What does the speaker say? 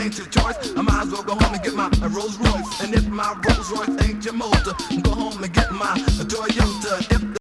ain't your choice, I might as well go home and get my Rolls Royce. And if my Rolls Royce ain't your motor, go home and get my Toyota. If